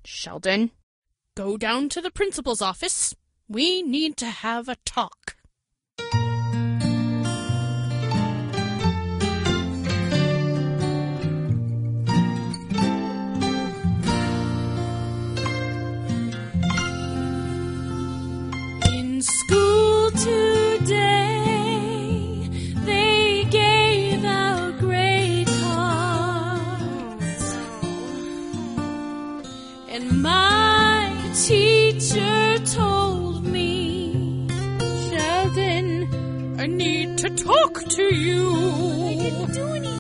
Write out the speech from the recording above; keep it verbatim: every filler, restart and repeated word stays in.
Sheldon, go down to the principal's office. We need to have a talk. In school today, they gave out grade cards, and my teacher told me, Sheldon, I need to talk to you.